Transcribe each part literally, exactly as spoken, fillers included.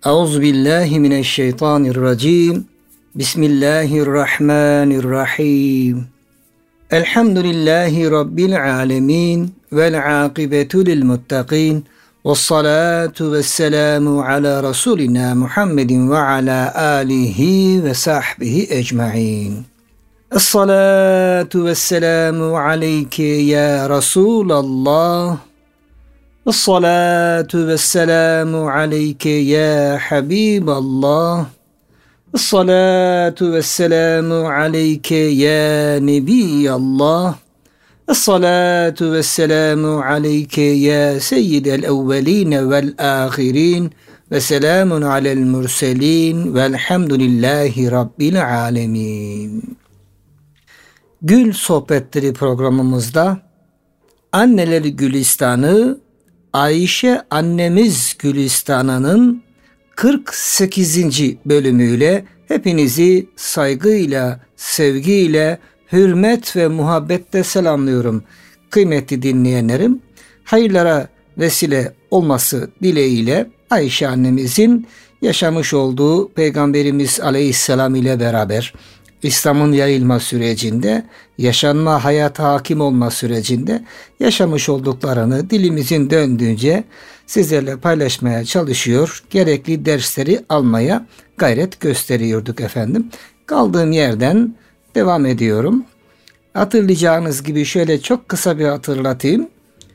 Euzubillahimineşşeytanirracim. Bismillahirrahmanirrahim. Elhamdülillahi Rabbil alemin. Vel akibetu lil muttaqin. Vessalatu vesselamu ala Resulina Muhammedin ve ala alihi ve sahbihi ecmain. Esselatu vesselamu aleyke ya Resulallah. Esselatu vesselamu aleyke ya Habiballah. Esselatu vesselamu aleyke ya Nebiyallah. Esselatu vesselamu aleyke ya Seyyidel evveline vel ahirin. Ve selamun alel murselin. Velhamdülillahi Rabbil alemin. Gül Sohbetleri programımızda Anneleri Gülistanı, Ayşe Annemiz Gülistanı'nın kırk sekizinci bölümüyle hepinizi saygıyla, sevgiyle, hürmet ve muhabbetle selamlıyorum. Kıymetli dinleyenlerim, hayırlara vesile olması dileğiyle Ayşe annemizin yaşamış olduğu Peygamberimiz Aleyhisselam ile beraber İslam'ın yayılma sürecinde, yaşanma, hayata hakim olma sürecinde yaşamış olduklarını dilimizin döndüğünce sizlerle paylaşmaya çalışıyor, gerekli dersleri almaya gayret gösteriyorduk efendim. Kaldığım yerden devam ediyorum. Hatırlayacağınız gibi şöyle çok kısa bir hatırlatayım.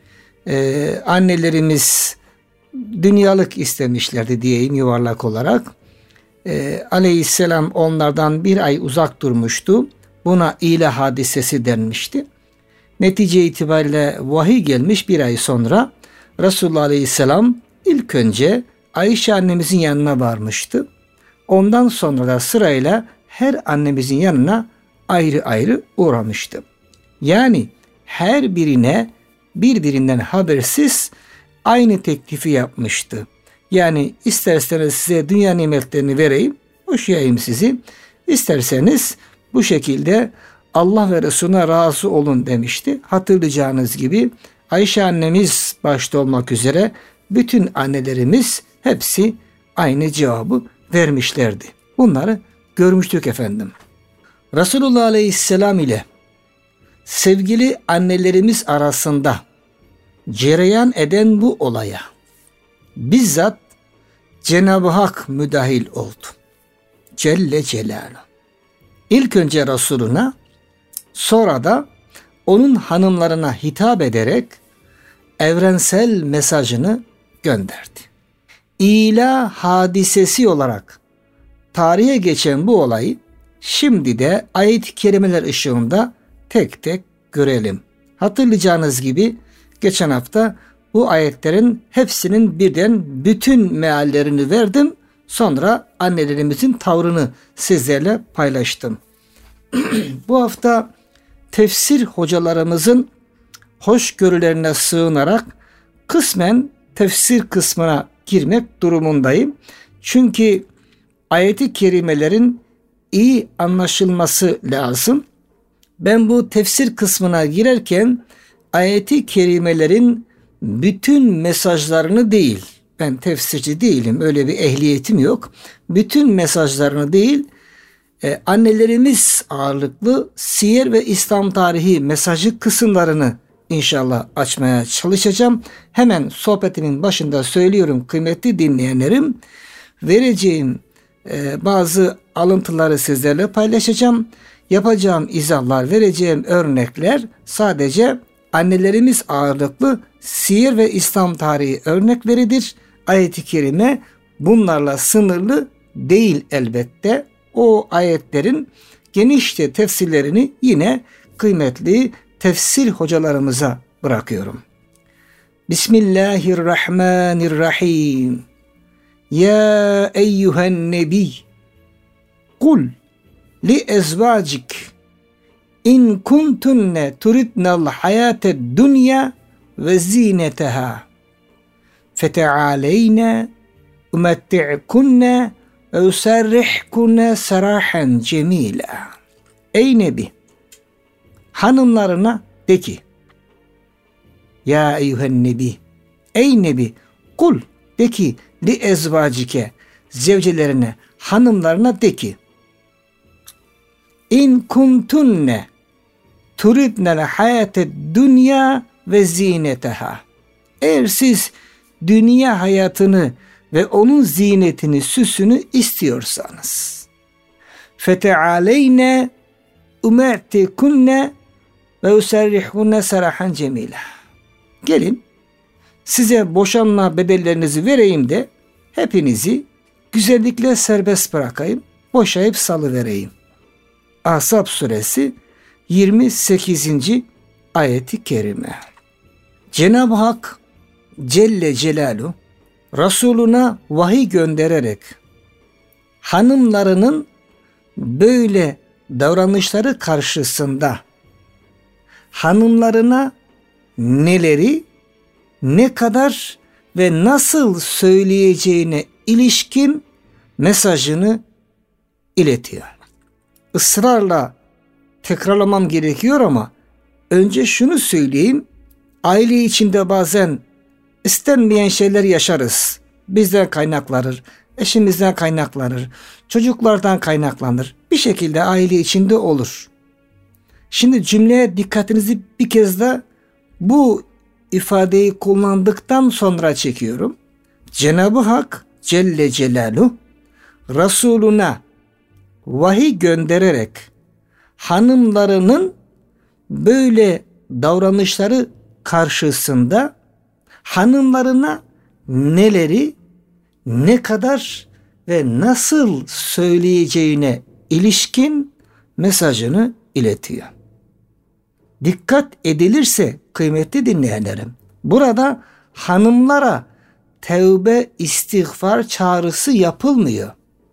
Ee, annelerimiz dünyalık istemişlerdi diyeyim yuvarlak olarak. Ee, Aleyhisselam onlardan bir ay uzak durmuştu. Buna ile hadisesi denmişti. Netice itibariyle vahiy gelmiş bir ay sonra Resulullah Aleyhisselam ilk önce Ayşe annemizin yanına varmıştı. Ondan sonra da sırayla her annemizin yanına ayrı ayrı uğramıştı. Yani her birine birbirinden habersiz aynı teklifi yapmıştı. Yani isterseniz size dünya nimetlerini vereyim, boşayayım sizi. İsterseniz bu şekilde Allah ve Resulüne razı olun demişti. Hatırlayacağınız gibi Ayşe annemiz başta olmak üzere bütün annelerimiz hepsi aynı cevabı vermişlerdi. Bunları görmüştük efendim. Resulullah Aleyhisselam ile sevgili annelerimiz arasında cereyan eden bu olaya bizzat Cenab-ı Hak müdahil oldu. Celle Celaluhu. İlk önce Resuluna, sonra da onun hanımlarına hitap ederek evrensel mesajını gönderdi. İla hadisesi olarak tarihe geçen bu olayı şimdi de ayet-i kerimeler ışığında tek tek görelim. Hatırlayacağınız gibi geçen hafta bu ayetlerin hepsinin birden bütün meallerini verdim. Sonra annelerimizin tavrını sizlerle paylaştım. Bu hafta tefsir hocalarımızın hoşgörülerine sığınarak kısmen tefsir kısmına girmek durumundayım. Çünkü ayet-i kerimelerin iyi anlaşılması lazım. Ben bu tefsir kısmına girerken ayet-i kerimelerin bütün mesajlarını değil, ben tefsirci değilim, öyle bir ehliyetim yok. Bütün mesajlarını değil, e, annelerimiz ağırlıklı siyer ve İslam tarihi mesajı kısımlarını inşallah açmaya çalışacağım. Hemen sohbetimin başında söylüyorum kıymetli dinleyenlerim. Vereceğim e, bazı alıntıları sizlerle paylaşacağım. Yapacağım izahlar, vereceğim örnekler sadece annelerimiz ağırlıklı siyer ve İslam tarihi örnekleridir. Ayet-i kerime bunlarla sınırlı değil elbette. O ayetlerin genişçe tefsirlerini yine kıymetli tefsir hocalarımıza bırakıyorum. Bismillahirrahmanirrahim. Ya eyyühen nebi kul li ezvacik İn kuntunne turidnal hayated dünya ve zineteha fetealeyne umetti'kunne ve usarrihkunne sarahen cemila. Ey Nebi, hanımlarına de ki, ya eyyühen nebi, ey Nebi, kul de ki li ezvacike, zevcelerine, hanımlarına de ki İn kuntunne turidnel hayate dünya ve zineteha. Eğer siz dünya hayatını ve onun zinetini, süsünü istiyorsanız fetealeyne umertikunne ve userrihkunne serahan cemila. Gelin size boşanma bedellerinizi vereyim de hepinizi güzellikle serbest bırakayım, boşayıp salıvereyim. Ahzab suresi yirmi sekizinci ayeti kerime. Cenab-ı Hak Celle Celaluhu Resuluna vahiy göndererek hanımlarının böyle davranışları karşısında hanımlarına neleri, ne kadar ve nasıl söyleyeceğine ilişkin mesajını iletiyor. Israrla tekrarlamam gerekiyor ama önce şunu söyleyeyim. Aile içinde bazen istenmeyen şeyler yaşarız. Bizden kaynaklanır, eşimizden kaynaklanır, çocuklardan kaynaklanır. Bir şekilde aile içinde olur. Şimdi cümleye dikkatinizi bir kez de bu ifadeyi kullandıktan sonra çekiyorum. Cenab-ı Hak Celle Celaluhu Resuluna vahiy göndererek hanımlarının böyle davranışları karşısında hanımlarına neleri, ne kadar ve nasıl söyleyeceğine ilişkin mesajını iletiyor. Dikkat edilirse kıymetli dinleyenlerim, burada hanımlara tevbe istiğfar çağrısı yapılmıyor.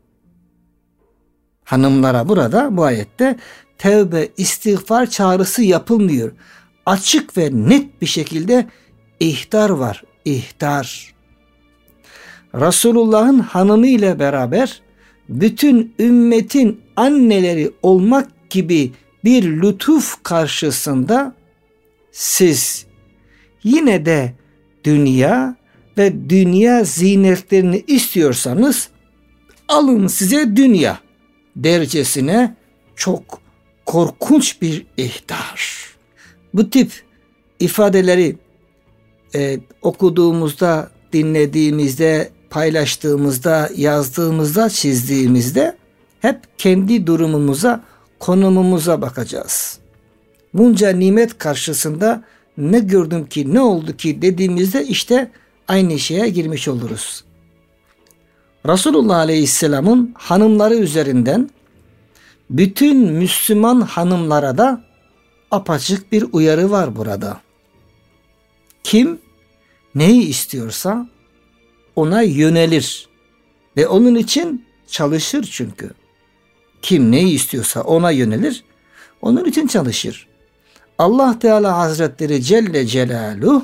Hanımlara burada bu ayette tevbe istiğfar çağrısı yapılmıyor. Açık ve net bir şekilde ihtar var, ihtar. Resulullah'ın hanımı ile beraber bütün ümmetin anneleri olmak gibi bir lütuf karşısında siz yine de dünya ve dünya zinetlerini istiyorsanız alın size dünya derecesine çok korkunç bir ihtar. Bu tip ifadeleri e, okuduğumuzda, dinlediğimizde, paylaştığımızda, yazdığımızda, çizdiğimizde hep kendi durumumuza, konumumuza bakacağız. Bunca nimet karşısında ne gördüm ki, ne oldu ki dediğimizde işte aynı şeye girmiş oluruz. Resulullah Aleyhisselam'ın hanımları üzerinden bütün Müslüman hanımlara da apaçık bir uyarı var burada. Kim neyi istiyorsa ona yönelir ve onun için çalışır çünkü. Kim neyi istiyorsa ona yönelir, onun için çalışır. Allah Teala Hazretleri Celle Celaluhu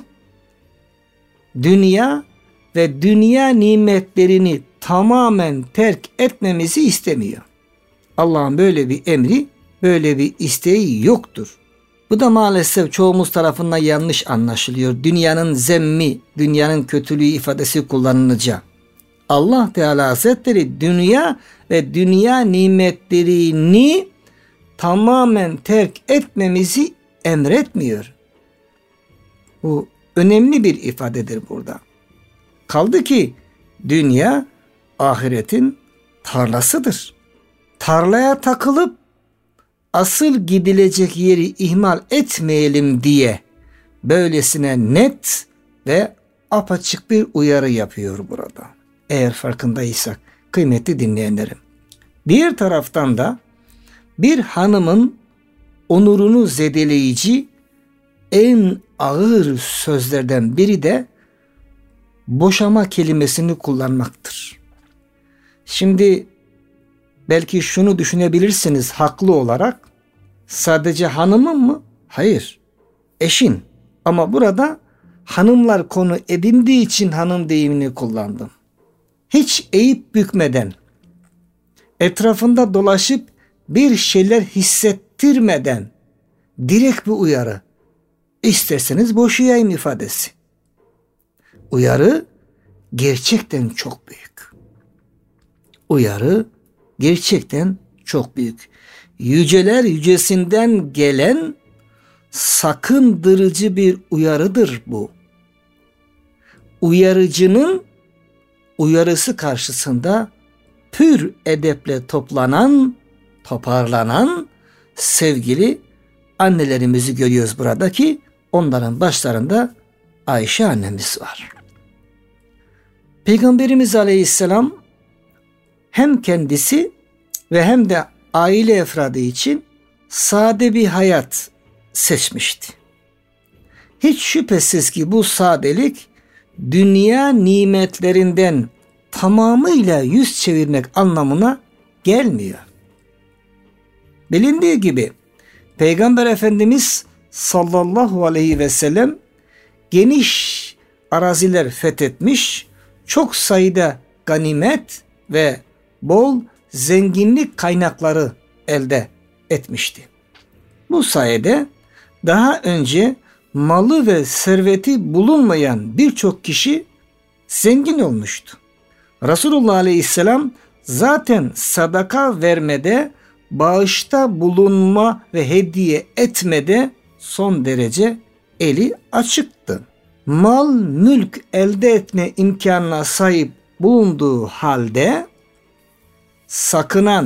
dünya ve dünya nimetlerini tamamen terk etmemizi istemiyor. Allah'ın böyle bir emri, böyle bir isteği yoktur. Bu da maalesef çoğumuz tarafından yanlış anlaşılıyor. Dünyanın zemmi, dünyanın kötülüğü ifadesi kullanılınca. Allah Teala Hazretleri dünya ve dünya nimetlerini tamamen terk etmemizi emretmiyor. Bu önemli bir ifadedir burada. Kaldı ki dünya ahiretin tarlasıdır. Tarlaya takılıp asıl gidilecek yeri ihmal etmeyelim diye böylesine net ve apaçık bir uyarı yapıyor burada. Eğer farkındaysak kıymetli dinleyenlerim. Diğer taraftan da bir hanımın onurunu zedeleyici en ağır sözlerden biri de boşama kelimesini kullanmaktır. Şimdi belki şunu düşünebilirsiniz haklı olarak, sadece hanımın mı? Hayır, eşin. Ama burada hanımlar konu edindiği için hanım deyimini kullandım. Hiç eğip bükmeden, etrafında dolaşıp bir şeyler hissettirmeden direkt bir uyarı. İsterseniz boşayayım ifadesi. Uyarı gerçekten çok büyük. uyarı gerçekten çok büyük. Yüceler yücesinden gelen sakındırıcı bir uyarıdır bu. Uyarıcının uyarısı karşısında pür edeple toplanan, toparlanan sevgili annelerimizi görüyoruz burada ki onların başlarında Ayşe annemiz var. Peygamberimiz Aleyhisselam hem kendisi ve hem de aile efradı için sade bir hayat seçmişti. Hiç şüphesiz ki bu sadelik dünya nimetlerinden tamamıyla yüz çevirmek anlamına gelmiyor. Bilindiği gibi Peygamber Efendimiz sallallahu aleyhi ve sellem geniş araziler fethetmiş, çok sayıda ganimet ve bol zenginlik kaynakları elde etmişti. Bu sayede daha önce malı ve serveti bulunmayan birçok kişi zengin olmuştu. Resulullah Aleyhisselam zaten sadaka vermede, bağışta bulunma ve hediye etmede son derece eli açıktı. Mal, mülk elde etme imkanına sahip bulunduğu halde sakınan,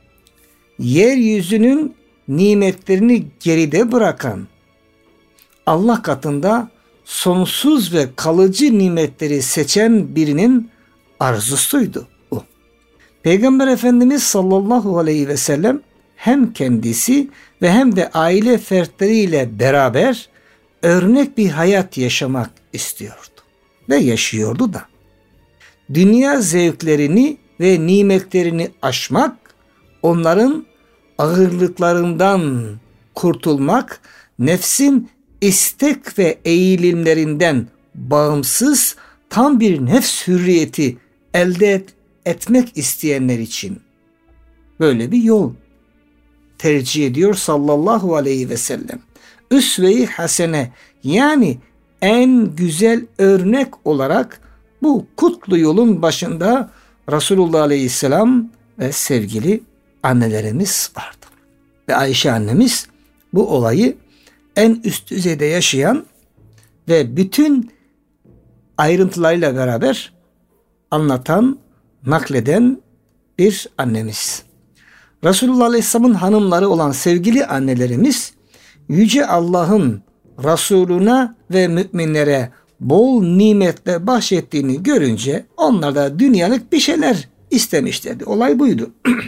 yeryüzünün nimetlerini geride bırakan, Allah katında sonsuz ve kalıcı nimetleri seçen birinin arzusuydu bu. Peygamber Efendimiz sallallahu aleyhi ve sellem hem kendisi ve hem de aile fertleriyle beraber örnek bir hayat yaşamak istiyordu ve yaşıyordu da. Dünya zevklerini ve nimetlerini aşmak, onların ağırlıklarından kurtulmak, nefsin istek ve eğilimlerinden bağımsız tam bir nefs hürriyeti elde et, etmek isteyenler için böyle bir yol tercih ediyor sallallahu aleyhi ve sellem. Üsve-i hasene, yani en güzel örnek olarak bu kutlu yolun başında Resulullah Aleyhisselam ve sevgili annelerimiz vardı. Ve Ayşe annemiz bu olayı en üst düzeyde yaşayan ve bütün ayrıntılarıyla beraber anlatan, nakleden bir annemiz. Resulullah Aleyhisselam'ın hanımları olan sevgili annelerimiz Yüce Allah'ın Resuluna ve müminlere bol nimetle bahşettiğini görünce onlar da dünyalık bir şeyler istemişlerdi. Olay buydu.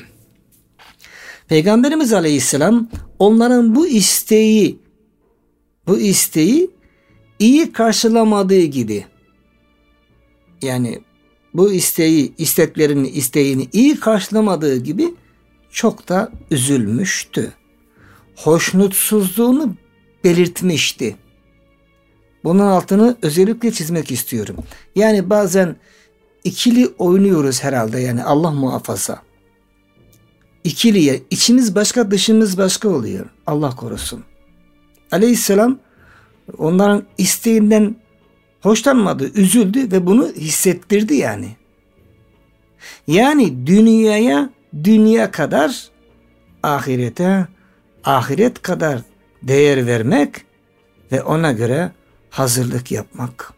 Peygamberimiz Aleyhisselam onların bu isteği bu isteği iyi karşılamadığı gibi, yani bu isteği, isteklerini, isteğini iyi karşılamadığı gibi çok da üzülmüştü. Hoşnutsuzluğunu belirtmişti. Bunun altını özellikle çizmek istiyorum. Yani bazen ikili oynuyoruz herhalde, yani Allah muhafaza. İkiliye içimiz başka, dışımız başka oluyor. Allah korusun. Aleyhisselam onların isteğinden hoşlanmadı, üzüldü ve bunu hissettirdi yani. Yani dünyaya dünya kadar, ahirete ahiret kadar değer vermek ve ona göre hazırlık yapmak.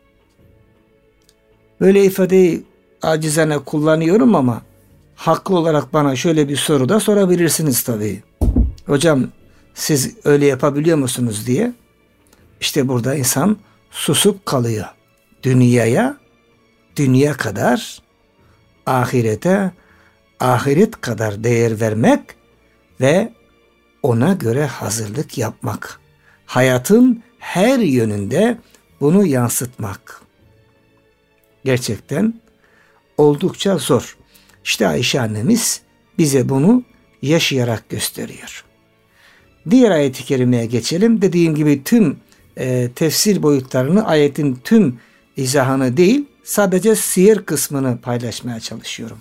Böyle ifadeyi acizane kullanıyorum ama haklı olarak bana şöyle bir soru da sorabilirsiniz tabii. Hocam siz öyle yapabiliyor musunuz diye. İşte burada insan susup kalıyor. Dünyaya dünya kadar, ahirete ahiret kadar değer vermek ve ona göre hazırlık yapmak. Hayatın her yönünde bunu yansıtmak. Gerçekten oldukça zor. İşte Ayşe annemiz bize bunu yaşayarak gösteriyor. Diğer ayet-i kerimeye geçelim. Dediğim gibi tüm e, tefsir boyutlarını, ayetin tüm izahını değil, sadece siyer kısmını paylaşmaya çalışıyorum.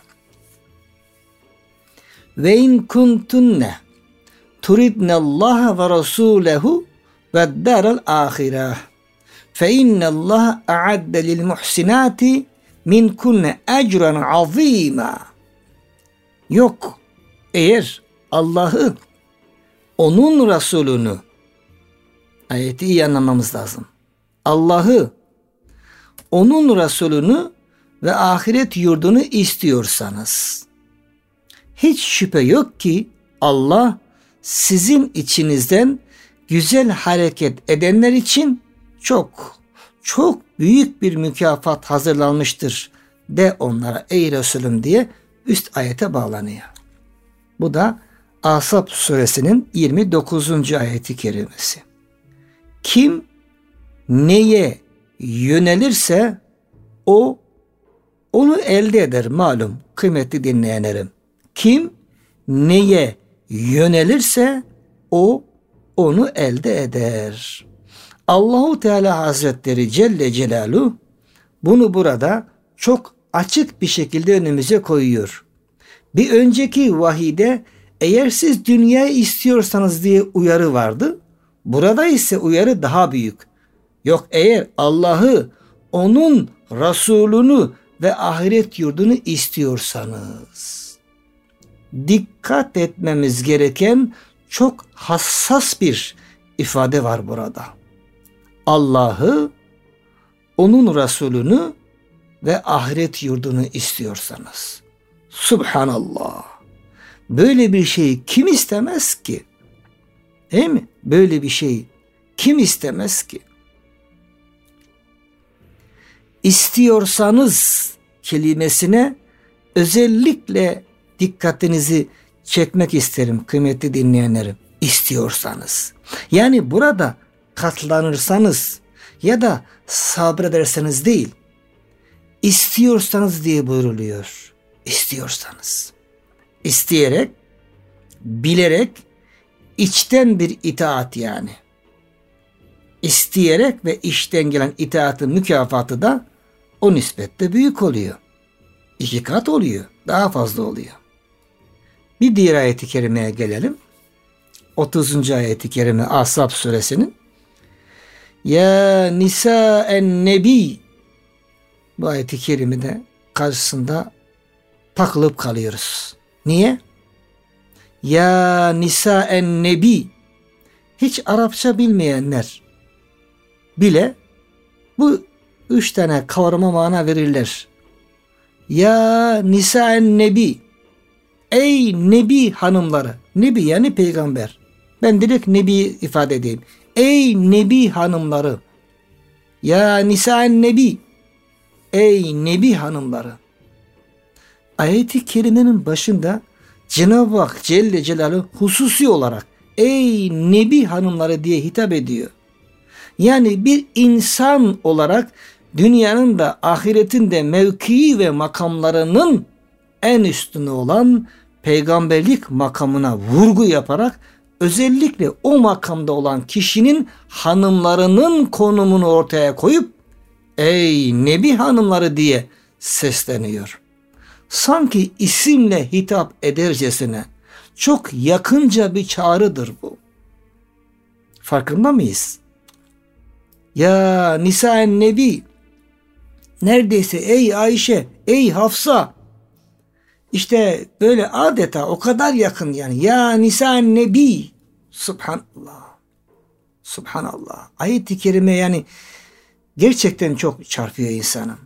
Ve in kuntunne turidnallaha ve rasulehu ve daral ahireh fe innallaha a'adde lil muhsinati minkunne ecran azîmâ. Yok. Eğer Allah'ı, onun Resulünü, ayeti iyi anlamamız lazım. Allah'ı, onun Resulünü ve ahiret yurdunu istiyorsanız, hiç şüphe yok ki Allah sizin içinizden güzel hareket edenler için çok çok büyük bir mükafat hazırlanmıştır de onlara ey Resulüm diye üst ayete bağlanıyor. Bu da Ahzab suresinin yirmi dokuzuncu ayeti kerimesi. Kim neye yönelirse o onu elde eder malum kıymetli dinleyenlerim. Kim neye yönelirse o onu elde eder. Allahu Teala Hazretleri Celle Celaluhu bunu burada çok açık bir şekilde önümüze koyuyor. Bir önceki vahide eğer siz dünyayı istiyorsanız diye uyarı vardı. Burada ise uyarı daha büyük. Yok eğer Allah'ı, onun Resulünü ve ahiret yurdunu istiyorsanız. Dikkat etmemiz gereken çok hassas bir ifade var burada. Allah'ı, onun Resulünü ve ahiret yurdunu istiyorsanız. Subhanallah. Böyle bir şeyi kim istemez ki? Değil mi? Böyle bir şeyi kim istemez ki? İstiyorsanız kelimesine özellikle dikkatinizi çekmek isterim kıymetli dinleyenlerim. İstiyorsanız. Yani burada katlanırsanız ya da sabrederseniz değil, istiyorsanız diye buyruluyor. İstiyorsanız. İsteyerek, bilerek, içten bir itaat yani. İsteyerek ve içten gelen itaatın mükafatı da o nispette büyük oluyor. İki kat oluyor. Daha fazla oluyor. Bir diğer ayet-i kerimeye gelelim. otuzuncu ayet-i kerime Ahzab suresinin. Ya nisa'en nebi. Bu ayet-i kerimede karşısında takılıp kalıyoruz. Niye? Ya nisa'en nebi. Hiç Arapça bilmeyenler bile bu üç tane kavrama mana verirler. Ya nisa'en nebi. Ey nebi hanımları. Nebi yani peygamber. Ben direkt nebi ifade edeyim. Ey nebi hanımları. Ya nisa'en nebi. Ey nebi hanımları. Ayet-i kerimenin başında Cenab-ı Hak Celle Celaluhu hususi olarak ey nebi hanımları diye hitap ediyor. Yani bir insan olarak dünyanın da ahiretin de mevkii ve makamlarının en üstüne olan peygamberlik makamına vurgu yaparak özellikle o makamda olan kişinin hanımlarının konumunu ortaya koyup ey nebi hanımları diye sesleniyor. Sanki isimle hitap edercesine çok yakınca bir çağrıdır bu. Farkında mıyız? Ya Nisa-en Nebi, neredeyse ey Ayşe, ey Hafsa, işte böyle adeta o kadar yakın yani. Ya Nisa-en Nebi, Subhanallah, Subhanallah. Ayet-i kerime yani gerçekten çok çarpıyor insanı.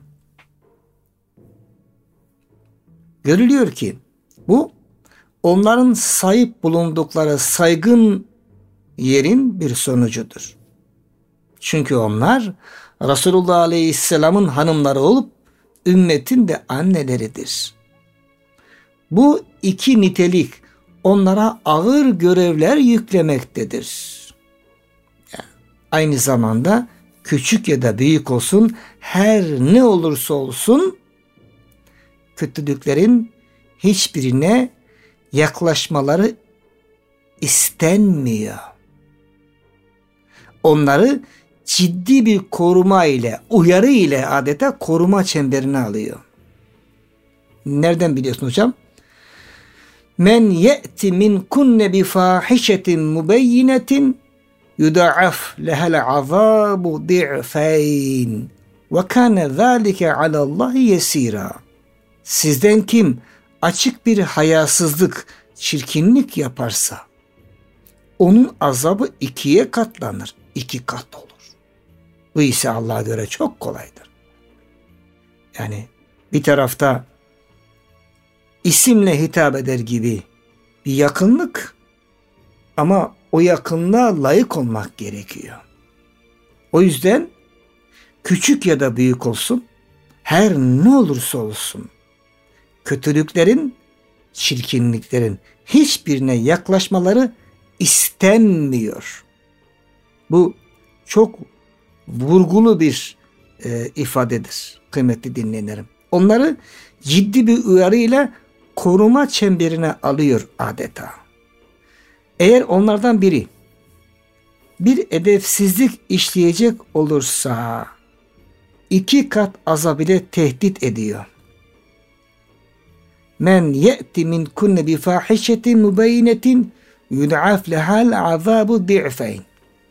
Görülüyor ki bu onların sahip bulundukları saygın yerin bir sonucudur. Çünkü onlar Resulullah Aleyhisselam'ın hanımları olup ümmetin de anneleridir. Bu iki nitelik onlara ağır görevler yüklemektedir. Yani aynı zamanda küçük ya da büyük olsun, her ne olursa olsun kötülüklerin hiçbirine yaklaşmaları istenmiyor. Onları ciddi bir koruma ile, uyarı ile adeta koruma çemberine alıyor. Nereden biliyorsun hocam? Men ye'ti min kunne bi fahişetin mubeyyinetin yuda'af lehel azabu di'feyn ve kâne zâlike alallahi yesîrâ. Sizden kim açık bir hayasızlık, çirkinlik yaparsa onun azabı ikiye katlanır. İki kat olur. Bu ise Allah'a göre çok kolaydır. Yani bir tarafta isimle hitap eder gibi bir yakınlık, ama o yakınlığa layık olmak gerekiyor. O yüzden küçük ya da büyük olsun, her ne olursa olsun, kötülüklerin, çirkinliklerin hiçbirine yaklaşmaları istenmiyor. Bu çok vurgulu bir e, ifadedir kıymetli dinleyenlerim. Onları ciddi bir uyarıyla koruma çemberine alıyor adeta. Eğer onlardan biri bir edepsizlik işleyecek olursa iki kat azab ile tehdit ediyor. Men ye'ti min kunne bi fahişetin mübeynetin yud'af lehal azabu di'feyn.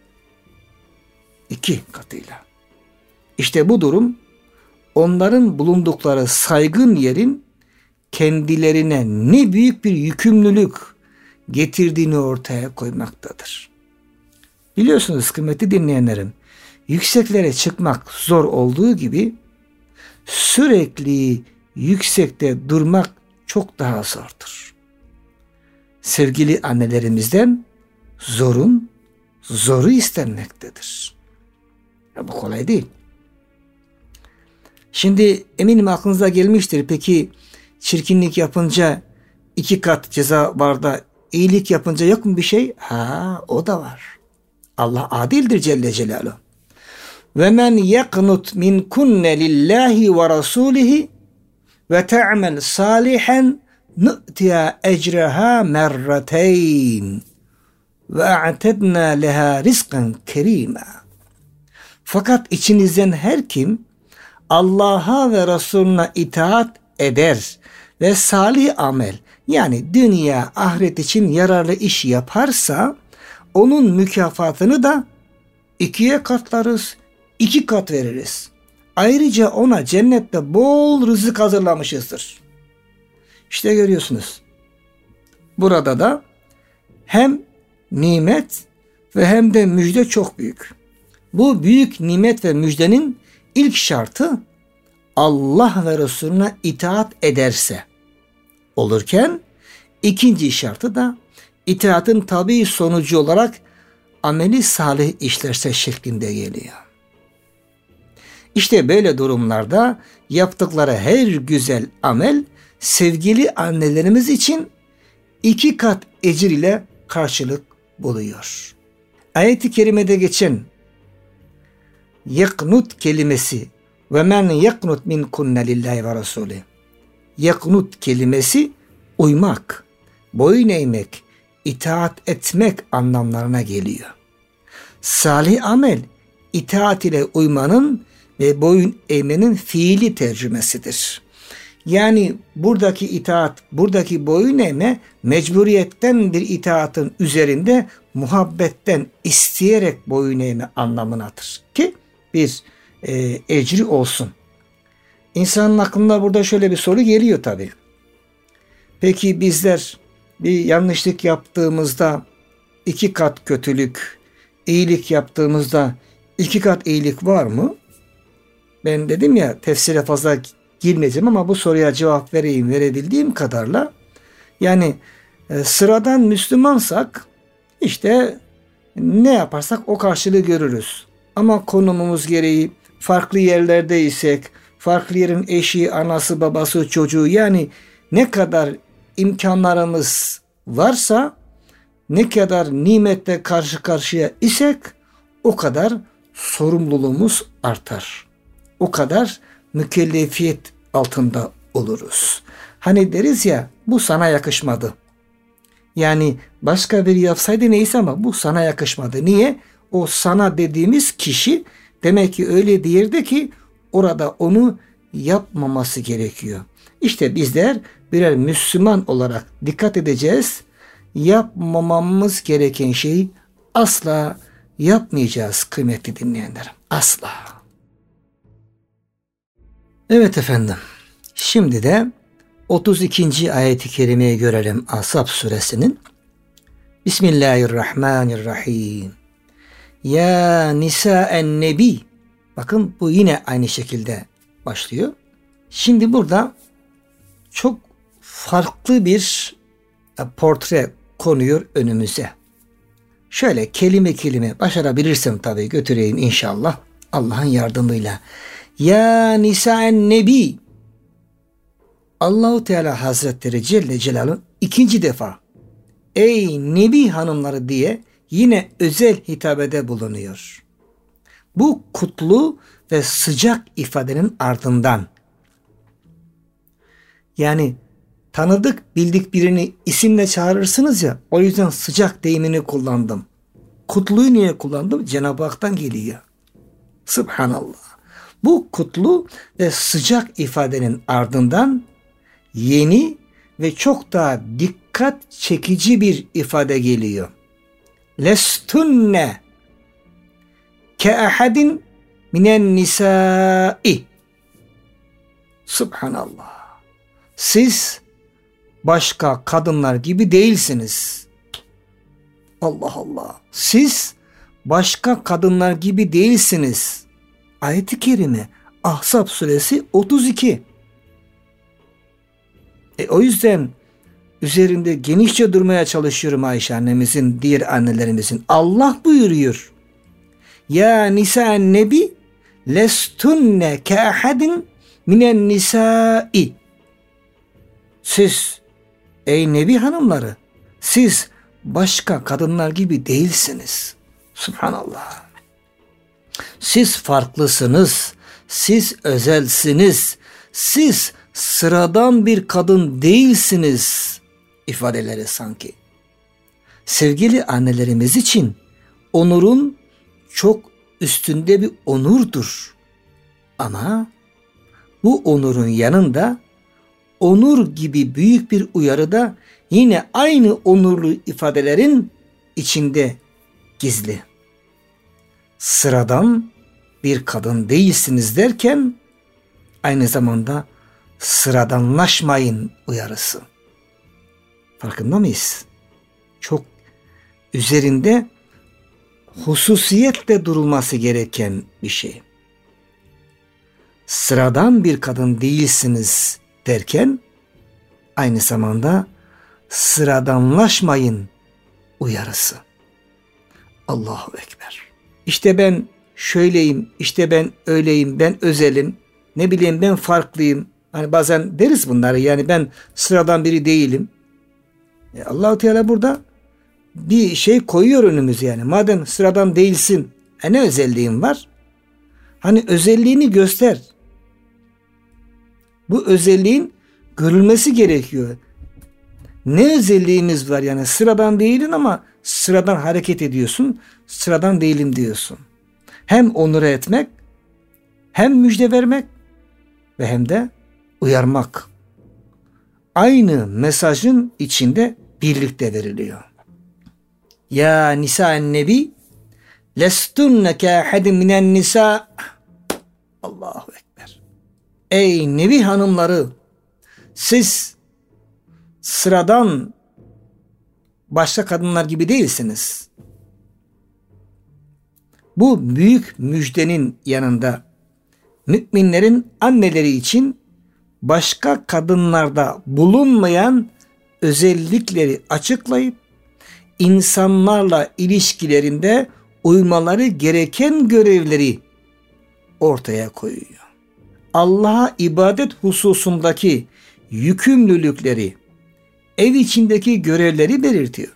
İki katıyla. İşte bu durum onların bulundukları saygın yerin kendilerine ne büyük bir yükümlülük getirdiğini ortaya koymaktadır. Biliyorsunuz kıymetli dinleyenlerim, yükseklere çıkmak zor olduğu gibi sürekli yüksekte durmak çok daha zordur. Sevgili annelerimizden zorun zoru istenmektedir. Ya bu kolay değil. Şimdi eminim aklınıza gelmiştir. Peki çirkinlik yapınca iki kat ceza var da iyilik yapınca yok mu bir şey? Ha, o da var. Allah adildir Celle Celaluhu. Ve men yeknut min kunne lillahi ve rasulihi ve te'mel salihen nu'tiya ecreha merrateyn ve a'tedna leha rizkan kerima. Fakat içinizden her kim Allah'a ve Resulüne itaat eder ve salih amel, yani dünya ahiret için yararlı iş yaparsa onun mükafatını da ikiye katlarız, iki kat veririz. Ayrıca ona cennette bol rızık hazırlamışızdır. İşte görüyorsunuz. Burada da hem nimet ve hem de müjde çok büyük. Bu büyük nimet ve müjdenin ilk şartı Allah ve Resulüne itaat ederse olurken, ikinci şartı da itaatın tabii sonucu olarak ameli salih işlerse şeklinde geliyor. İşte böyle durumlarda yaptıkları her güzel amel sevgili annelerimiz için iki kat ecir ile karşılık buluyor. Ayet-i kerimede geçen yaknut kelimesi ve men yaknut min kunne lillahi ve rasulih. Yaknut kelimesi uymak, boyun eğmek, itaat etmek anlamlarına geliyor. Salih amel itaat ile uymanın ve boyun eğmenin fiili tercümesidir. Yani buradaki itaat, buradaki boyun eğme mecburiyetten bir itaatın üzerinde muhabbetten isteyerek boyun eğme anlamındadır ki bir e, ecri olsun. İnsanın aklına burada şöyle bir soru geliyor tabii. Peki bizler bir yanlışlık yaptığımızda iki kat kötülük, iyilik yaptığımızda iki kat iyilik var mı? Ben dedim ya tefsire fazla girmeyeceğim ama bu soruya cevap vereyim verebildiğim kadarla. Yani e, sıradan Müslümansak işte ne yaparsak o karşılığı görürüz. Ama konumumuz gereği farklı yerlerdeysek, farklı yerin eşi, anası, babası, çocuğu, yani ne kadar imkanlarımız varsa, ne kadar nimetle karşı karşıya isek o kadar sorumluluğumuz artar. O kadar mükellefiyet altında oluruz. Hani deriz ya, bu sana yakışmadı. Yani başka biri yapsaydı neyse ama bu sana yakışmadı. Niye? O sana dediğimiz kişi demek ki öyle bir yerde ki orada onu yapmaması gerekiyor. İşte bizler birer Müslüman olarak dikkat edeceğiz. Yapmamamız gereken şeyi asla yapmayacağız kıymetli dinleyenlerim. Asla. Evet efendim. Şimdi de otuz ikinci ayeti kerimeyi görelim Ahzab suresinin. Bismillahirrahmanirrahim. Ya nisa'en nebi. Bakın bu yine aynı şekilde başlıyor. Şimdi burada çok farklı bir portre konuyor önümüze. Şöyle kelime kelime başarabilirsem tabii götüreyim inşallah Allah'ın yardımıyla. Ya nisa'en nebi. Allahu Teala Hazretleri Celle Celaluhu ikinci defa ey nebi hanımları diye yine özel hitabede bulunuyor. Bu kutlu ve sıcak ifadenin ardından, yani tanıdık bildik birini isimle çağırırsınız ya, o yüzden sıcak deyimini kullandım. Kutluyu niye kullandım? Cenab-ı Hak'tan geliyor. Subhanallah. Bu kutlu ve sıcak ifadenin ardından yeni ve çok daha dikkat çekici bir ifade geliyor. Lestunne ke ahadin minen nisai. Subhanallah. Siz başka kadınlar gibi değilsiniz. Allah Allah. Siz başka kadınlar gibi değilsiniz. Ayet-i kerime Ahzab suresi otuz iki. E, o yüzden üzerinde genişçe durmaya çalışıyorum Ayşe annemizin, diğer annelerimizin. Allah buyuruyor. Ya nisa'en nebi lestunne ke ahadin minen nisai. Siz ey nebi hanımları, siz başka kadınlar gibi değilsiniz. Subhanallah. Siz farklısınız. Siz özelsiniz. Siz sıradan bir kadın değilsiniz ifadeleri sanki. Sevgili annelerimiz için onurun çok üstünde bir onurdur. Ama bu onurun yanında onur gibi büyük bir uyarı da yine aynı onurlu ifadelerin içinde gizli. Sıradan bir kadın değilsiniz derken aynı zamanda sıradanlaşmayın uyarısı. Farkında mıyız? Çok üzerinde hususiyetle durulması gereken bir şey. Sıradan bir kadın değilsiniz derken aynı zamanda sıradanlaşmayın uyarısı. Allahu Ekber. İşte ben şöyleyim, işte ben öyleyim, ben özelim, ne bileyim ben farklıyım. Hani bazen deriz bunları, yani ben sıradan biri değilim. E Allah-u Teala burada bir şey koyuyor önümüze yani. Madem sıradan değilsin, e ne özelliğin var? Hani özelliğini göster. Bu özelliğin görülmesi gerekiyor. Ne özelliğimiz var yani? Sıradan değilin ama sıradan hareket ediyorsun. Sıradan değilim diyorsun. Hem onur etmek, hem müjde vermek ve hem de uyarmak. Aynı mesajın içinde birlikte veriliyor. Ya nisa'en nebi lestunne ke ahadin minen nisa. Allahu Ekber. Ey nebi hanımları, siz sıradan başka kadınlar gibi değilsiniz. Bu büyük müjdenin yanında müminlerin anneleri için başka kadınlarda bulunmayan özellikleri açıklayıp insanlarla ilişkilerinde uymaları gereken görevleri ortaya koyuyor. Allah'a ibadet hususundaki yükümlülükleri, ev içindeki görevleri belirtiyor.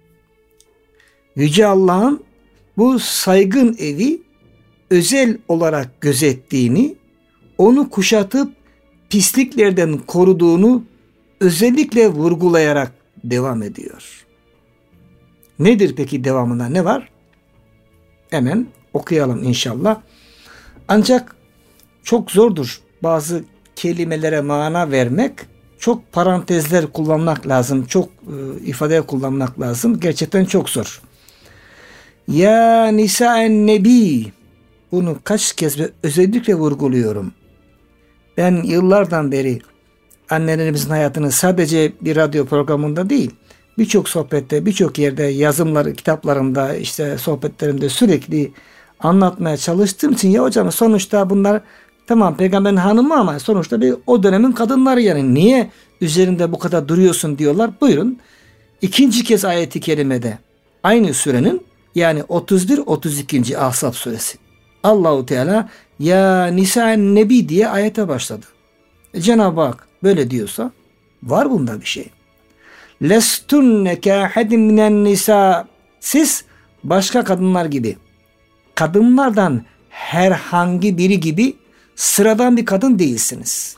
Yüce Allah'ın bu saygın evi özel olarak gözettiğini, onu kuşatıp pisliklerden koruduğunu özellikle vurgulayarak devam ediyor. Nedir peki devamında ne var? Hemen okuyalım inşallah. Ancak çok zordur bazı kelimelere mana vermek. Çok parantezler kullanmak lazım. Çok e, ifade kullanmak lazım. Gerçekten çok zor. Ya nisa'en nebi. Bunu kaç kez ve özellikle vurguluyorum. Ben yıllardan beri annelerimizin hayatını sadece bir radyo programında değil, birçok sohbette, birçok yerde, yazımları, kitaplarımda, işte sohbetlerimde sürekli anlatmaya çalıştığım için, ya hocam sonuçta bunlar tamam peygamberin hanımı ama sonuçta bir o dönemin kadınları, yani niye üzerinde bu kadar duruyorsun diyorlar. Buyurun. İkinci kez ayeti kerimede aynı surenin, yani otuz bir otuz iki. Ahzab suresi. Allahu Teala ya Nisa-en Nebi diye ayete başladı. E Cenab-ı Hak böyle diyorsa var bunda bir şey. Lestunne kâhedin minen nisa. Siz başka kadınlar gibi, kadınlardan herhangi biri gibi sıradan bir kadın değilsiniz.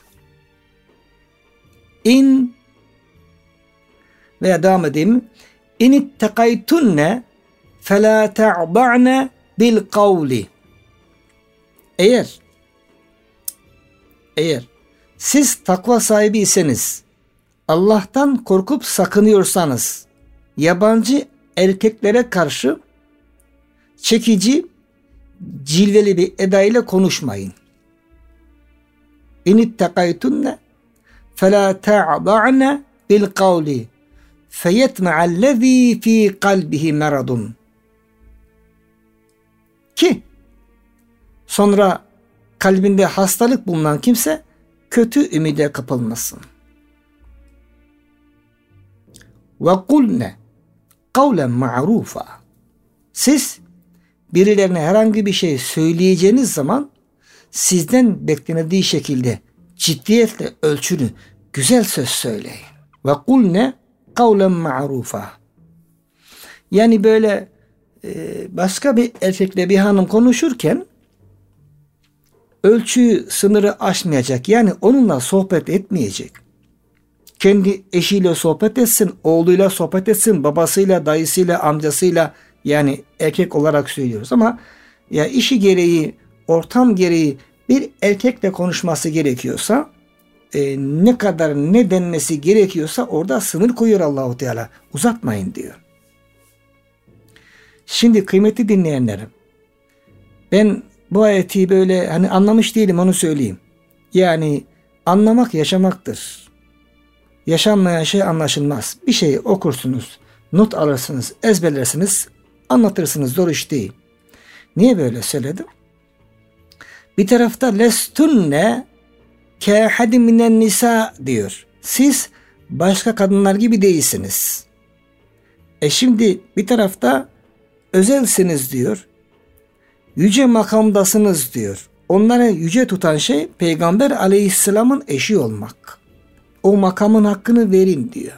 İn veya devam edeyim. İn ittekaytunne felâ te'ba'ne bil kavli. Eğer eğer siz takva sahibiyseniz, Allah'tan korkup sakınıyorsanız, yabancı erkeklere karşı çekici, cilveli bir edayla konuşmayın. İn ittekaytunne felâ te'ba'ne bil kavli feyetme'allezî fî kalbihi meradun. Ki sonra kalbinde hastalık bulunan kimse kötü ümide kapılmasın. Ve kulne kavlen ma'rufa. Siz birilerine herhangi bir şey söyleyeceğiniz zaman sizden beklendiği şekilde ciddiyetle ölçülü güzel söz söyleyin. Ve kulne kavlen ma'rufa. Yani böyle başka bir erkekle bir hanım konuşurken ölçüyü, sınırı aşmayacak. Yani onunla sohbet etmeyecek. Kendi eşiyle sohbet etsin, oğluyla sohbet etsin, babasıyla, dayısıyla, amcasıyla, yani erkek olarak söylüyoruz ama ya işi gereği, ortam gereği bir erkekle konuşması gerekiyorsa, e, ne kadar ne denmesi gerekiyorsa orada sınır koyuyor Allahu Teala. Uzatmayın diyor. Şimdi kıymetli dinleyenlerim, ben bu ayeti böyle hani anlamış değilim, onu söyleyeyim. Yani anlamak yaşamaktır. Yaşanmayan şey anlaşılmaz. Bir şeyi okursunuz, not alırsınız, ezberlersiniz, anlatırsınız, zor iş değil. Niye böyle söyledim? Bir tarafta lestunne kâhedin minen nisa diyor. Siz başka kadınlar gibi değilsiniz. E şimdi bir tarafta özelsiniz diyor. Yüce makamdasınız diyor. Onları yüce tutan şey Peygamber Aleyhisselam'ın eşi olmak. O makamın hakkını verin diyor.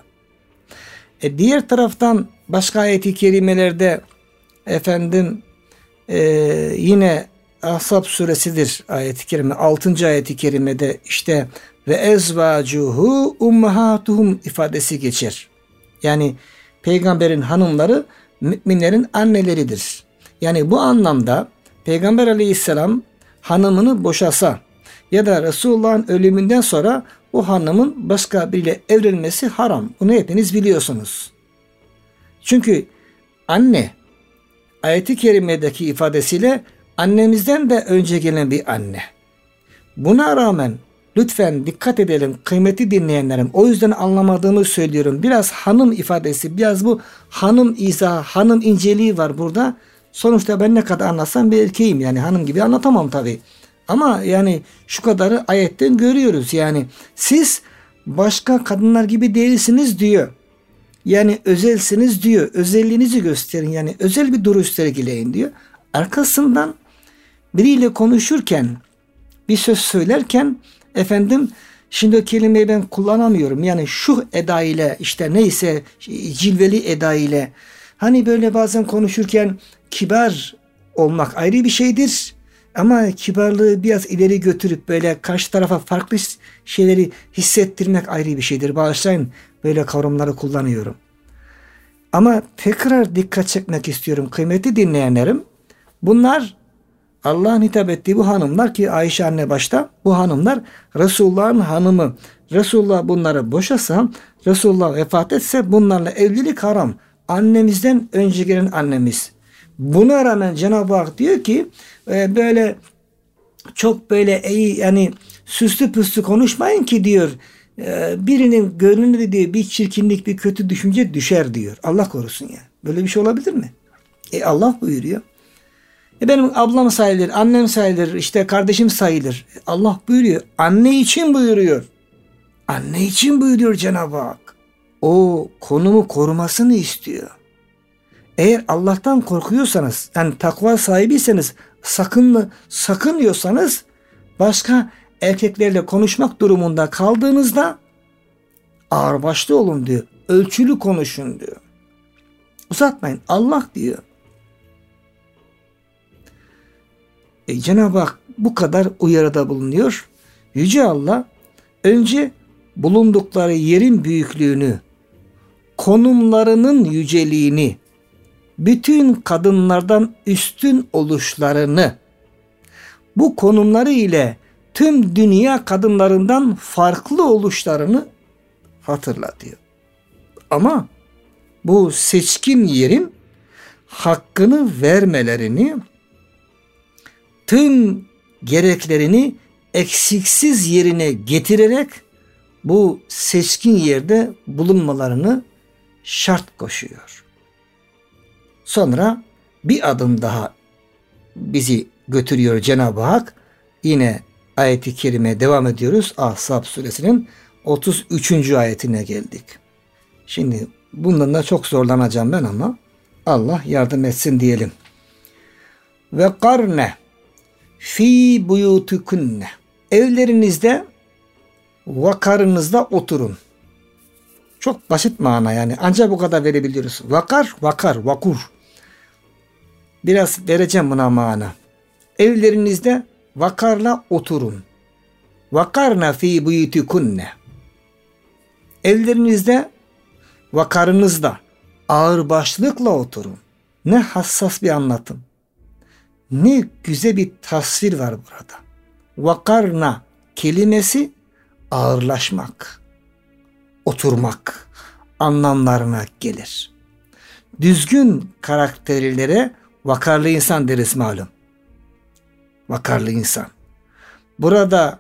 E diğer taraftan başka ayet-i kerimelerde efendim e, yine Ahzab suresidir ayet-i kerime. altıncı ayet-i kerimede işte ve ezvacuhu ummahatuhum ifadesi geçer. Yani peygamberin hanımları müminlerin anneleridir. Yani bu anlamda Peygamber Aleyhisselam hanımını boşasa ya da Resulullah'ın ölümünden sonra o hanımın başka biriyle evlenmesi haram. Bunu hepiniz biliyorsunuz. Çünkü anne ayet-i kerimedeki ifadesiyle annemizden de önce gelen bir anne. Buna rağmen lütfen dikkat edelim kıymetli dinleyenlerim. O yüzden anlamadığımı söylüyorum. Biraz hanım ifadesi, biraz bu hanım izahı, hanım inceliği var burada. Sonuçta ben ne kadar anlatsam bir erkeğim. Yani hanım gibi anlatamam tabii. Ama yani şu kadarı ayetten görüyoruz. Yani siz başka kadınlar gibi değilsiniz diyor. Yani özelsiniz diyor. Özelliğinizi gösterin. Yani özel bir duruş sergileyin diyor. Arkasından biriyle konuşurken, bir söz söylerken efendim şimdi o kelimeyi ben kullanamıyorum. Yani şu eda ile işte neyse cilveli eda ile hani böyle bazen konuşurken kibar olmak ayrı bir şeydir. Ama kibarlığı biraz ileri götürüp böyle karşı tarafa farklı şeyleri hissettirmek ayrı bir şeydir. Bağışlayın böyle kavramları kullanıyorum. Ama tekrar dikkat çekmek istiyorum kıymetli dinleyenlerim. Bunlar Allah'ın hitap ettiği bu hanımlar ki Ayşe anne başta, bu hanımlar Resulullah'ın hanımı. Resulullah bunları boşasa, Resulullah vefat etse bunlarla evlilik haram. Annemizden önce gelen annemiz. Buna rağmen Cenab-ı Hak diyor ki e, böyle çok böyle iyi yani süslü püslü konuşmayın ki diyor. e, birinin gönlüne diye bir çirkinlik, bir kötü düşünce düşer diyor. Allah korusun ya. Böyle bir şey olabilir mi? E Allah buyuruyor. E benim ablam sayılır, annem sayılır, işte kardeşim sayılır. E Allah buyuruyor. Anne için buyuruyor. Anne için buyuruyor Cenab-ı Hak. O konumu korumasını istiyor. Eğer Allah'tan korkuyorsanız, yani takva sahibiyseniz, sakın sakın diyorsanız, başka erkeklerle konuşmak durumunda kaldığınızda ağırbaşlı olun diyor. Ölçülü konuşun diyor. Uzatmayın. Allah diyor. E, Cenab-ı Hak bu kadar uyarıda bulunuyor. Yüce Allah önce bulundukları yerin büyüklüğünü, konumlarının yüceliğini, bütün kadınlardan üstün oluşlarını, bu konumları ile tüm dünya kadınlarından farklı oluşlarını hatırlatıyor. Ama bu seçkin yerin hakkını vermelerini, tüm gereklerini eksiksiz yerine getirerek bu seçkin yerde bulunmalarını şart koşuyor. Sonra bir adım daha bizi götürüyor Cenab-ı Hak. Yine ayet-i kerime devam ediyoruz. Ahzab suresinin otuz üçüncü ayetine geldik. Şimdi bundan da çok zorlanacağım ben ama Allah yardım etsin diyelim. Ve karne fi buyutukunne, evlerinizde vakarınızda oturun. Çok basit mana yani. Ancak bu kadar verebiliyoruz. Vakar, vakar, vakur. Biraz vereceğim buna mana. Evlerinizde vakarla oturun. Vakarna fi buyutikunne. Evlerinizde vakarınızda ağırbaşlıkla oturun. Ne hassas bir anlatım. Ne güzel bir tasvir var burada. Vakarna kelimesi ağırlaşmak, oturmak anlamlarına gelir. Düzgün karakterlilere vakarlı insan deriz malum. Vakarlı insan. Burada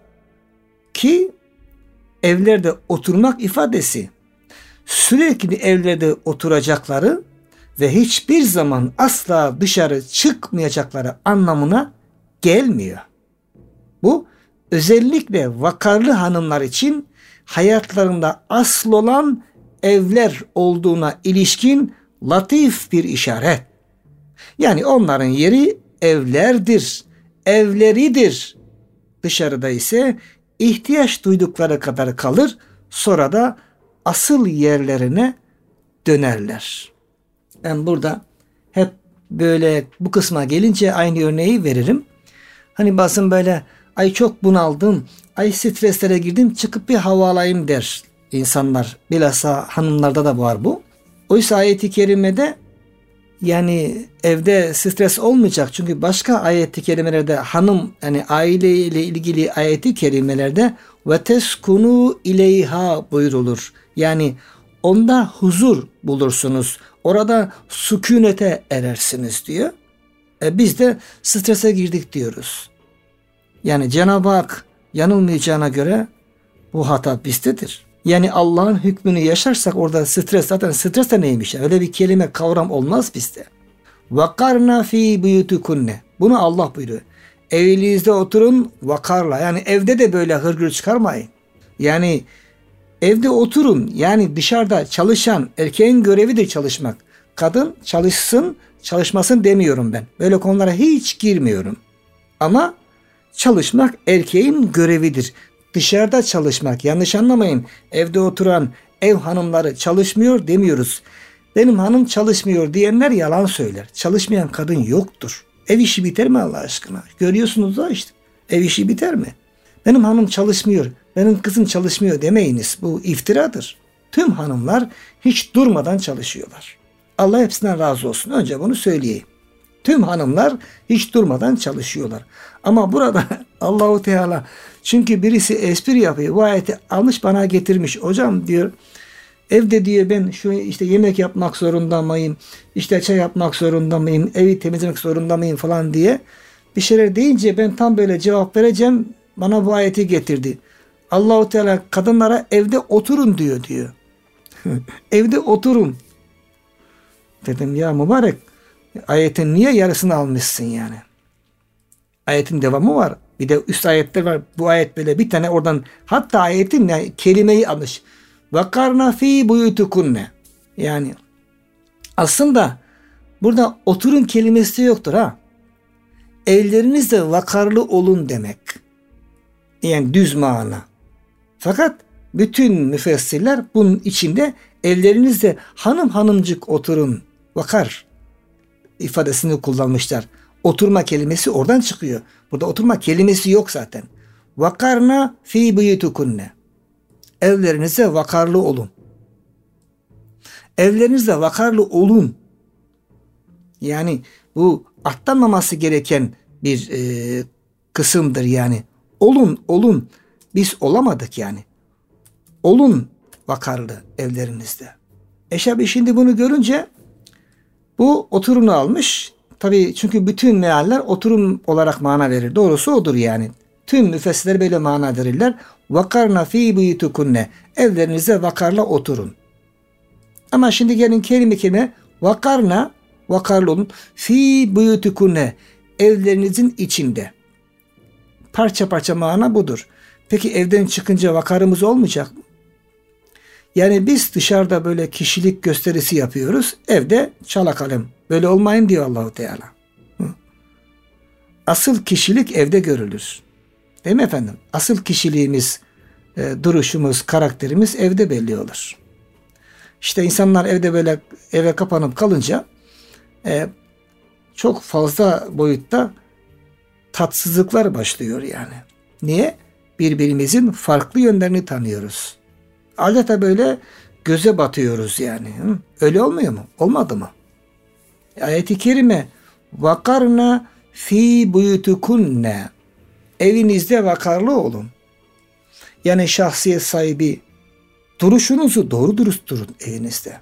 ki evlerde oturmak ifadesi sürekli evlerde oturacakları ve hiçbir zaman asla dışarı çıkmayacakları anlamına gelmiyor. Bu özellikle vakarlı hanımlar için hayatlarında asıl olan evler olduğuna ilişkin latif bir işaret. Yani onların yeri evlerdir, evleridir. Dışarıda ise ihtiyaç duydukları kadar kalır, sonra da asıl yerlerine dönerler. Ben burada hep böyle bu kısma gelince aynı örneği veririm. Hani bazen böyle ay çok bunaldım, ay streslere girdim, çıkıp bir hava alayım der insanlar. Bilhassa hanımlarda da var bu. Oysa ayet-i kerimede yani evde stres olmayacak. Çünkü başka ayet-i kerimelerde hanım, yani aile ile ilgili ayet-i kerimelerde ve teskunu ileyha buyrulur. Yani onda huzur bulursunuz. Orada sükunete erersiniz diyor. E biz de strese girdik diyoruz. Yani Cenab-ı Hak yanılmayacağına göre bu hata bizdedir. Yani Allah'ın hükmünü yaşarsak orada stres, zaten stres de neymiş? Öyle bir kelime, kavram olmaz bizde. Vakarna fi buyutukunne. Bunu Allah buyuruyor. Evinizde oturun vakarla. Yani evde de böyle hırgür çıkarmayın. Yani evde oturun. Yani dışarıda çalışan erkeğin görevi de çalışmak. Kadın çalışsın, çalışmasın demiyorum ben. Böyle konulara hiç girmiyorum. Ama çalışmak erkeğin görevidir. Dışarıda çalışmak, yanlış anlamayın. Evde oturan ev hanımları çalışmıyor demiyoruz. Benim hanım çalışmıyor diyenler yalan söyler. Çalışmayan kadın yoktur. Ev işi biter mi Allah aşkına? Görüyorsunuz da işte. Ev işi biter mi? Benim hanım çalışmıyor, benim kızım çalışmıyor demeyiniz. Bu iftiradır. Tüm hanımlar hiç durmadan çalışıyorlar. Allah hepsinden razı olsun. Önce bunu söyleyeyim. Tüm hanımlar hiç durmadan çalışıyorlar. Ama burada Allahu Teala, çünkü birisi espri yapıyor. Bu ayeti almış bana getirmiş. Hocam diyor, evde diyor ben şu işte yemek yapmak zorunda mıyım? İşte çay yapmak zorunda mıyım? Evi temizlemek zorunda mıyım falan diye bir şeyler deyince ben tam böyle cevap vereceğim. Bana bu ayeti getirdi. Allahu Teala kadınlara evde oturun diyor diyor. Evde oturun. Dedim ya mübarek, ayetin niye yarısını almışsın yani? Ayetin devamı var. Bir de üst ayetler var. Bu ayet böyle bir tane oradan, hatta ayetin yani kelimeyi almış. Vakarna fi buyutukunne. Yani aslında burada oturun kelimesi yoktur ha. Evlerinizde vakarlı olun demek. Yani düz mana. Fakat bütün müfessirler bunun içinde evlerinizde hanım hanımcık oturun, vakar ifadesini kullanmışlar. Oturma kelimesi oradan çıkıyor. Burada oturma kelimesi yok zaten. Vakarna fi buyutukunne. Evlerinize vakarlı olun. Evlerinizde vakarlı olun. Yani bu atlanmaması gereken bir e, kısımdır yani. Olun, olun. Biz olamadık yani. Olun vakarlı evlerinizde. Eşabi şimdi bunu görünce bu oturunu almış. Tabii çünkü bütün mealler oturum olarak mana verir. Doğrusu odur yani. Tüm müfessirler böyle mana verirler. Vakarna fi buyutukunne. Evlerinize vakarla oturun. Ama şimdi gelin kelime kelime vakarna, vakarlı olun. Fi buyutukunne. Evlerinizin içinde. Parça parça mana budur. Peki evden çıkınca vakarımız olmayacak mı? Yani biz dışarıda böyle kişilik gösterisi yapıyoruz. Evde çala kalem. Böyle olmayın diyor Allahu Teala. Asıl kişilik evde görülür. Değil mi efendim? Asıl kişiliğimiz, e, duruşumuz, karakterimiz evde belli olur. İşte insanlar evde böyle eve kapanıp kalınca e, çok fazla boyutta tatsızlıklar başlıyor yani. Niye? Birbirimizin farklı yönlerini tanıyoruz. Adeta böyle göze batıyoruz yani. Hı? Öyle olmuyor mu? Olmadı mı? Ayet-i kerime vakarna fi buyutukunne. Evinizde vakarlı olun. Yani şahsiyet sahibi, duruşunuzu doğru dürüst durun evinizde.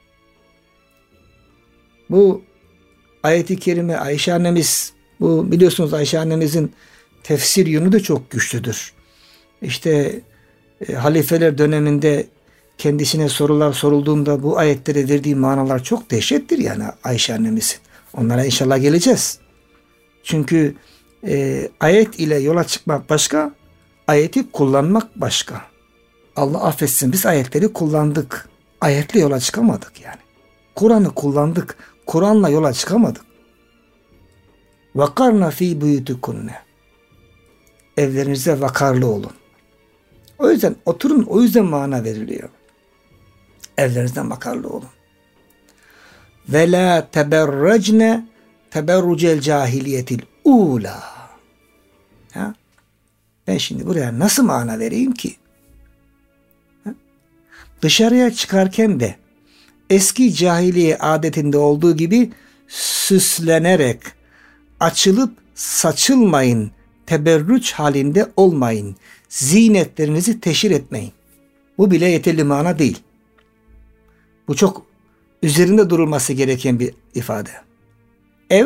Bu ayet-i kerime Ayşe annemiz, bu biliyorsunuz Ayşe annemizin tefsir yönü de çok güçlüdür. İşte e, halifeler döneminde kendisine sorular sorulduğunda bu ayetlere verdiği manalar çok dehşettir yani Ayşe annemizin. Onlara inşallah geleceğiz. Çünkü e, ayet ile yola çıkmak başka, ayeti kullanmak başka. Allah affetsin, biz ayetleri kullandık. Ayetle yola çıkamadık yani. Kur'an'ı kullandık. Kur'an'la yola çıkamadık. Vakarna fi buyutukunne. Evlerinize vakarlı olun. O yüzden oturun, o yüzden mana veriliyor. Evlerinizden vakarlı olun. Ve la teberracne teberrucel cahiliyetil ula. Ha? Ben şimdi buraya nasıl mana vereyim ki? Ha? Dışarıya çıkarken de eski cahiliye adetinde olduğu gibi süslenerek açılıp saçılmayın, teberrüç halinde olmayın, zinetlerinizi teşhir etmeyin. Bu bile yeterli mana değil. Bu çok üzerinde durulması gereken bir ifade. Ev,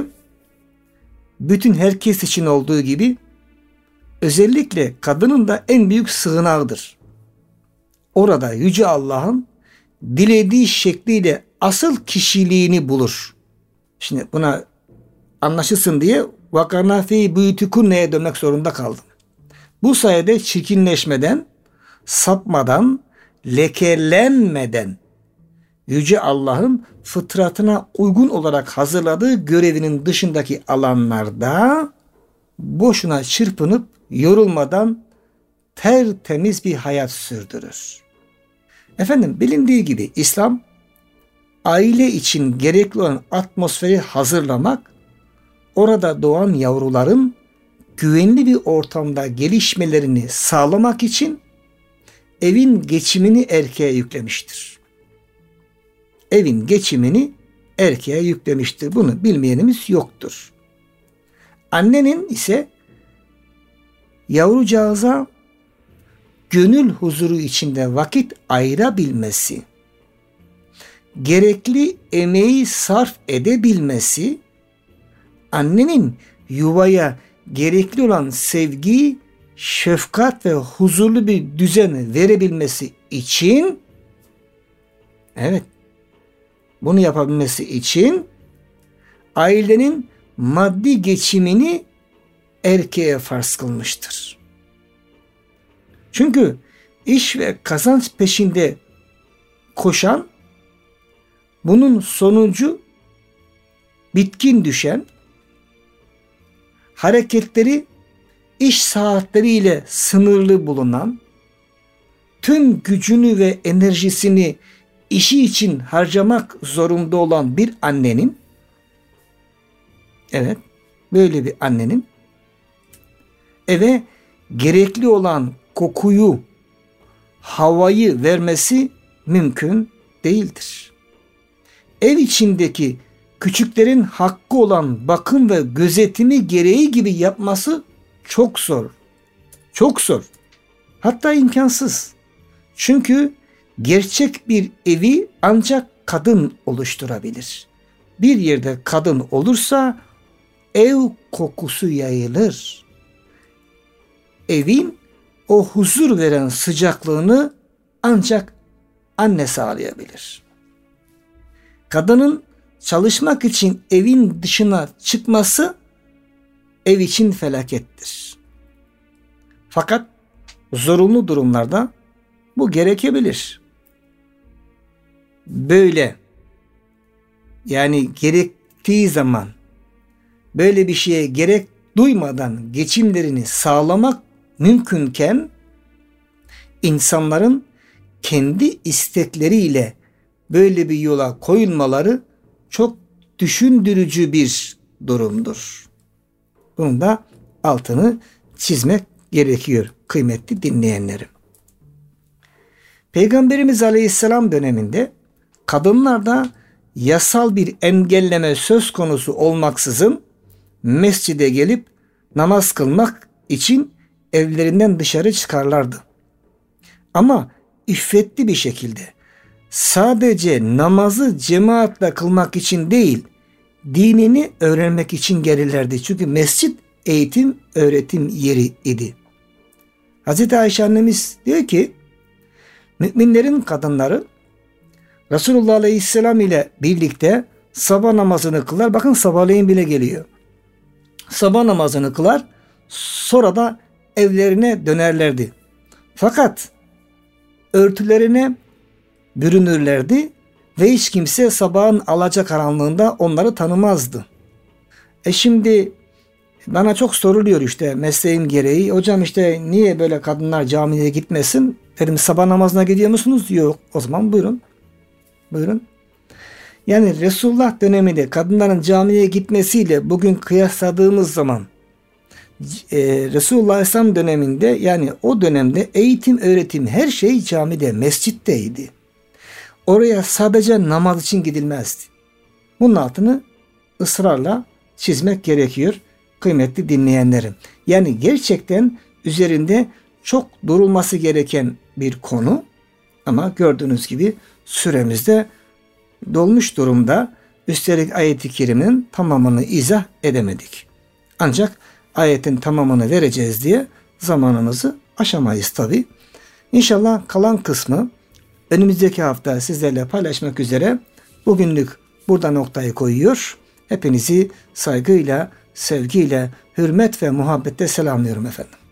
bütün herkes için olduğu gibi özellikle kadının da en büyük sığınağıdır. Orada Yüce Allah'ın dilediği şekliyle asıl kişiliğini bulur. Şimdi buna anlaşılsın diye vakarna fi buyutukunne'ye dönmek zorunda kaldım. Bu sayede çirkinleşmeden, sapmadan, lekelenmeden Yüce Allah'ın fıtratına uygun olarak hazırladığı görevinin dışındaki alanlarda boşuna çırpınıp yorulmadan tertemiz bir hayat sürdürür. Efendim, bilindiği gibi İslam aile için gerekli olan atmosferi hazırlamak, orada doğan yavruların güvenli bir ortamda gelişmelerini sağlamak için evin geçimini erkeğe yüklemiştir. Evin geçimini erkeğe yüklemiştir. Bunu bilmeyenimiz yoktur. Annenin ise yavrucağıza gönül huzuru içinde vakit ayırabilmesi, gerekli emeği sarf edebilmesi, annenin yuvaya gerekli olan sevgiyi şefkat ve huzurlu bir düzen verebilmesi için, evet, bunu yapabilmesi için ailenin maddi geçimini erkeğe farz kılmıştır. Çünkü iş ve kazanç peşinde koşan, bunun sonucu bitkin düşen, hareketleri iş saatleriyle sınırlı bulunan, tüm gücünü ve enerjisini işi için harcamak zorunda olan bir annenin, evet, böyle bir annenin eve gerekli olan kokuyu, havayı vermesi mümkün değildir. Ev içindeki küçüklerin hakkı olan bakım ve gözetimi gereği gibi yapması çok zor. Çok zor. Hatta imkansız. Çünkü gerçek bir evi ancak kadın oluşturabilir. Bir yerde kadın olursa ev kokusu yayılır. Evin o huzur veren sıcaklığını ancak anne sağlayabilir. Kadının çalışmak için evin dışına çıkması ev için felakettir. Fakat zorunlu durumlarda bu gerekebilir. Böyle, yani gerektiği zaman böyle bir şeye gerek duymadan geçimlerini sağlamak mümkünken, insanların kendi istekleriyle böyle bir yola koyulmaları çok düşündürücü bir durumdur. Bunun da altını çizmek gerekiyor kıymetli dinleyenlerim. Peygamberimiz Aleyhisselam döneminde kadınlarda yasal bir engelleme söz konusu olmaksızın mescide gelip namaz kılmak için evlerinden dışarı çıkarlardı. Ama iffetli bir şekilde, sadece namazı cemaatle kılmak için değil, dinini öğrenmek için gelirlerdi. Çünkü mescit eğitim, öğretim yeri idi. Hazreti Ayşe annemiz diyor ki, müminlerin kadınları Resulullah Aleyhisselam ile birlikte sabah namazını kılar. Bakın sabahleyin bile geliyor. Sabah namazını kılar, sonra da evlerine dönerlerdi. Fakat örtülerine bürünürlerdi ve hiç kimse sabahın alacakaranlığında onları tanımazdı. E şimdi bana çok soruluyor işte mesleğim gereği. Hocam işte niye böyle kadınlar camiye gitmesin? Dedim, sabah namazına gidiyor musunuz? Yok. O zaman buyurun. Buyurun. Yani Resulullah döneminde kadınların camiye gitmesiyle bugün kıyasladığımız zaman e, Resulullah Aleyhisselam döneminde, yani o dönemde eğitim, öğretim, her şey camide, mescitteydi. Oraya sadece namaz için gidilmezdi. Bunun altını ısrarla çizmek gerekiyor kıymetli dinleyenlerim. Yani gerçekten üzerinde çok durulması gereken bir konu, ama gördüğünüz gibi süremizde dolmuş durumda. Üstelik ayet-i kerimenin tamamını izah edemedik. Ancak ayetin tamamını vereceğiz diye zamanımızı aşamayız tabi. İnşallah kalan kısmı önümüzdeki hafta sizlerle paylaşmak üzere bugünlük burada noktayı koyuyor. Hepinizi saygıyla, sevgiyle, hürmet ve muhabbetle selamlıyorum efendim.